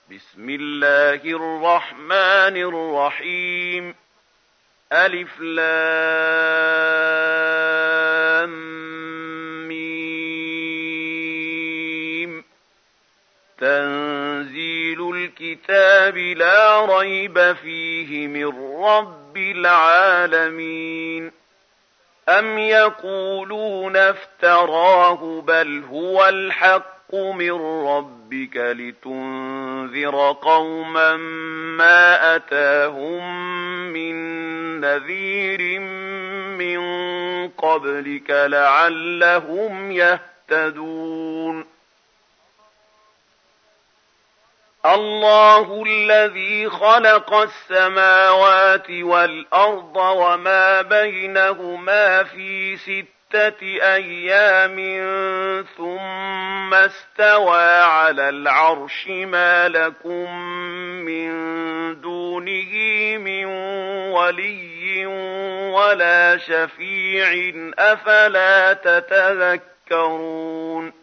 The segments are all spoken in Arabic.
بسم الله الرحمن الرحيم ألف لام ميم تنزيل الكتاب لا ريب فيه من رب العالمين أم يقولون افتراه بل هو الحق من ربك لتنذر قوما ما أتاهم من نذير من قبلك لعلهم يهتدون الله الذي خلق السماوات والأرض وما بينهما في 6 أيام ثم استوى على العرش ما لكم من دونه من ولي ولا شفيع أفلا تتذكرون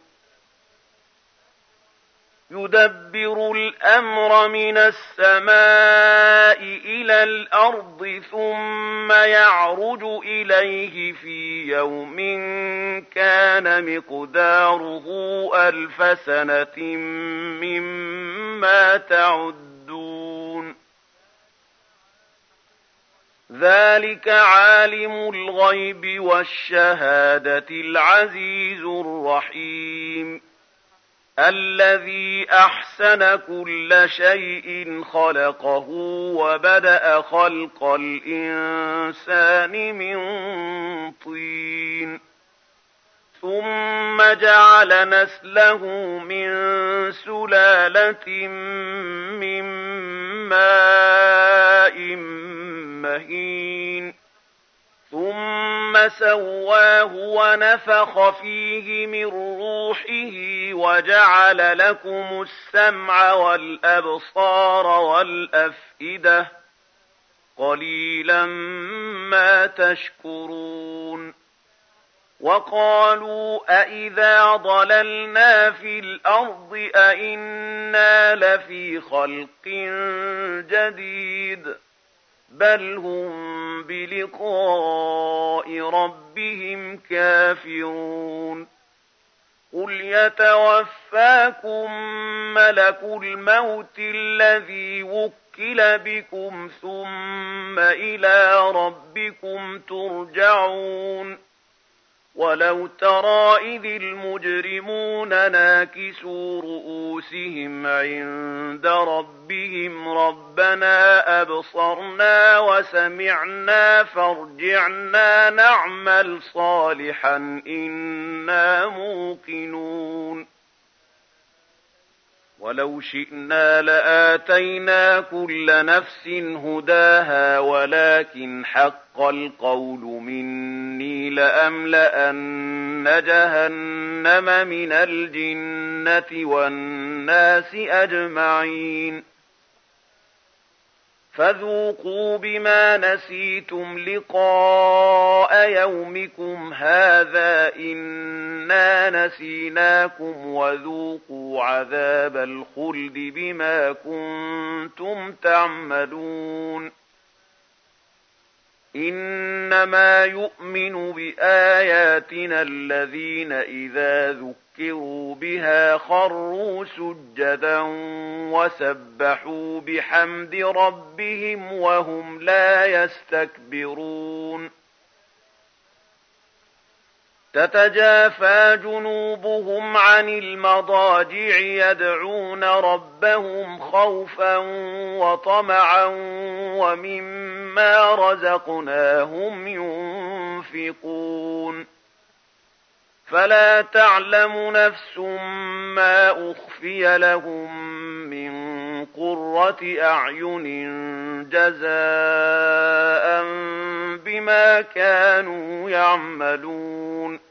يدبر الأمر من السماء إلى الأرض ثم يعرج إليه في يوم كان مقداره 1000 سنة مما تعدون ذلك عالم الغيب والشهادة العزيز الرحيم الذي أحسن كل شيء خلقه وبدأ خلق الإنسان من طين ثم جعل نسله من سلالة من ماء مهين ثم سواه ونفخ فيه من روحه وجعل لكم السمع والأبصار والأفئدة قليلا ما تشكرون وقالوا أئذا ضللنا في الأرض أئنا لفي خلق جديد بل هم بلقاء ربهم كافرون قل يتوفاكم ملك الموت الذي وكل بكم ثم إلى ربكم ترجعون ولو ترى إذ المجرمون ناكسوا رؤوسهم عند ربهم ربنا أبصرنا وسمعنا فارجعنا نعمل صالحا إنا موقنون ولو شئنا لآتينا كل نفس هداها ولكن حق القول مني لأملأن جهنم من الجنة والناس أجمعين فذوقوا بما نسيتم لقاء يومكم هذا إنا نسيناكم وذوقوا عذاب الخلد بما كنتم تعملون إنما يؤمن بآياتنا الذين إذا ذكروا بها خروا سجدا وسبحوا بحمد ربهم وهم لا يستكبرون تتجافى جنوبهم عن المضاجع يدعون ربهم خوفا وطمعا ومما رزقناهم ينفقون فلا تعلم نفس ما أخفي لهم من قرة أعين جزاء بما كانوا يعملون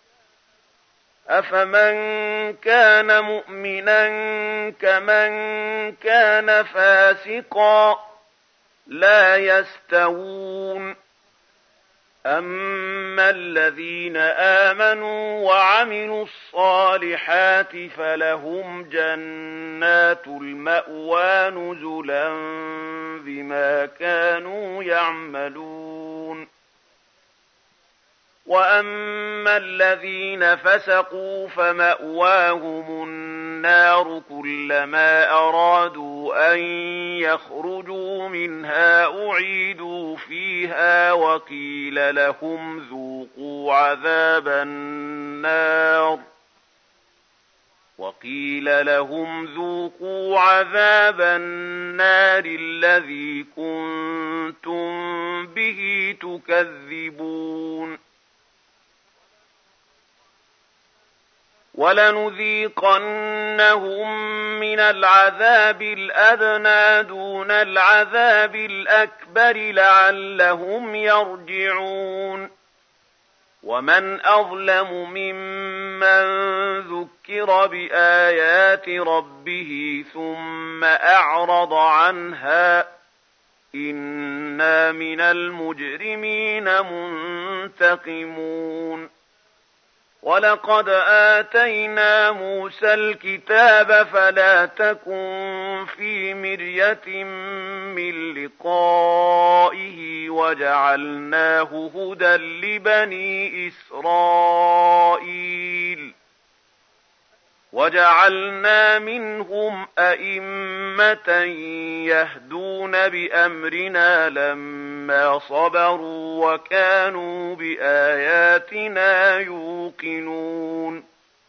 أفمن كان مؤمنا كمن كان فاسقا لا يستوون أما الذين آمنوا وعملوا الصالحات فلهم جنات المأوى نزلا بما كانوا يعملون. وأما الذين فسقوا فمأواهم النار كلما أرادوا أن يخرجوا منها أعيدوا فيها وقيل لهم ذوقوا عذاب النار الذي كنتم به تكذبون. ولنذيقنهم من العذاب الأدنى دون العذاب الأكبر لعلهم يرجعون. ومن أظلم ممن ذكر بآيات ربه ثم أعرض عنها إنا من المجرمين منتقمون. ولقد آتينا موسى الكتاب فلا تكن في مرية من لقائه وجعلناه هدى لبني إسرائيل وجعلنا منهم أئمة يهدون بأمرنا لما صبروا وكانوا بآياتنا يوقنون.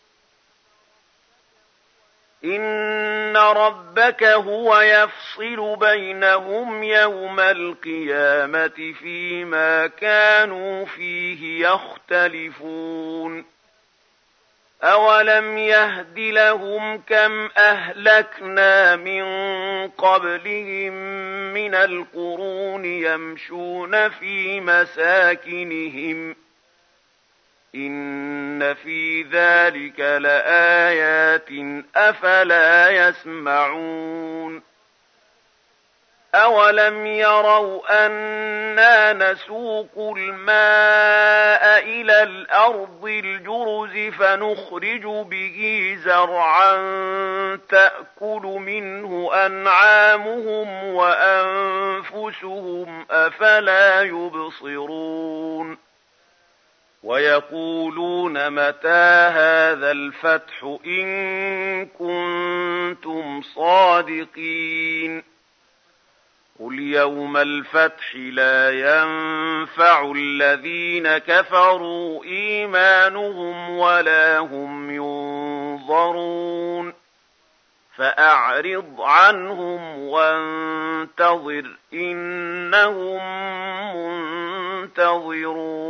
إن ربك هو يفصل بينهم يوم القيامة فيما كانوا فيه يختلفون. أولم يهد لهم كم أهلكنا من قبلهم من القرون يمشون في مساكنهم إن في ذلك لآيات أفلا يسمعون. أولم يروا أنا نسوق الماء إلى الأرض الجرز فنخرج به زرعا تأكل منه أنعامهم وأنفسهم أفلا يبصرون. ويقولون متى هذا الفتح إن كنتم صادقين. قل يوم الفتح لا ينفع الذين كفروا إيمانهم ولا هم ينظرون. فأعرض عنهم وانتظر إنهم منتظرون.